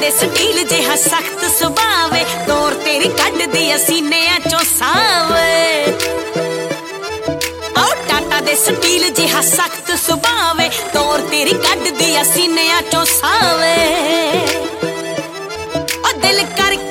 ਦੇ ਸਟੀਲ ਜਿਹਾ ਸਖਤ ਸੁਭਾਵੇ ਤੋਰ ਤੇਰੀ ਕੱਢਦੀ ਸੀਨਿਆਂ ਚੋਂ ਸਾਵੇ ਟਾਟਾ ਦੇ ਸਟੀਲ ਜਿਹਾ ਸਖਤ ਸੁਭਾਵੇ ਤੋਰ ਤੇਰੀ ਕੱਢਦੀ ਸੀਨਿਆਂ ਚੋਂ ਸਾਵੇ ਦਿਲ ਕਰਕੇ